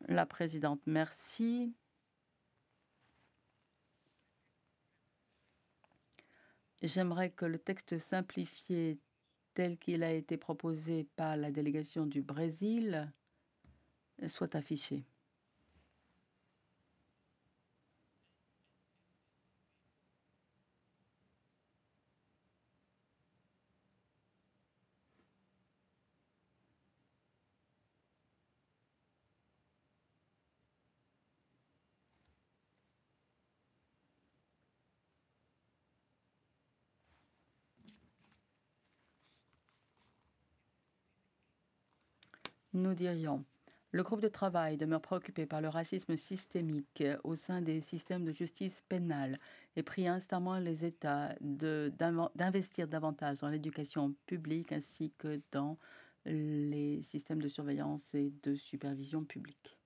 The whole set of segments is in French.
La présidente, merci. J'aimerais que le texte simplifié tel qu'il a été proposé par la délégation du Brésil soit affiché. Nous dirions: le groupe de travail demeure préoccupé par le racisme systémique au sein des systèmes de justice pénale et prie instamment les États d'investir davantage dans l'éducation publique ainsi que dans les systèmes de surveillance et de supervision publique.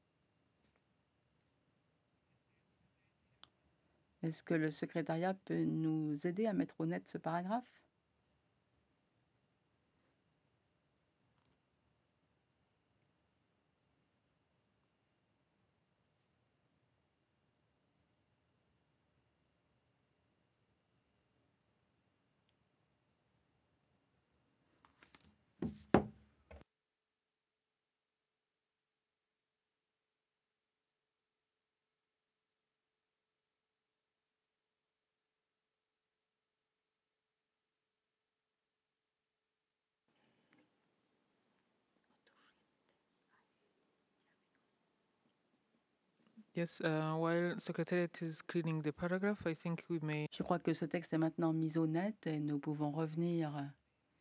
Est-ce que le secrétariat peut nous aider à mettre au net ce paragraphe? Yes, while Secretariat is cleaning the paragraph, I think we may... Je crois que ce texte est maintenant mis au net et nous pouvons revenir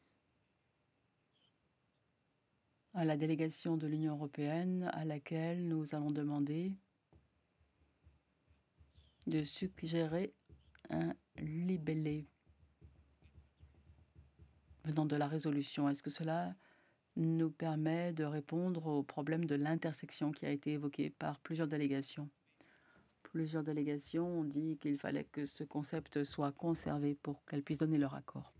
à la délégation de l'Union européenne à laquelle nous allons demander de suggérer un libellé venant de la résolution. Est-ce que cela nous permet de répondre au problème de l'intersection qui a été évoqué par plusieurs délégations? Plusieurs délégations ont dit qu'il fallait que ce concept soit conservé pour qu'elles puissent donner leur accord.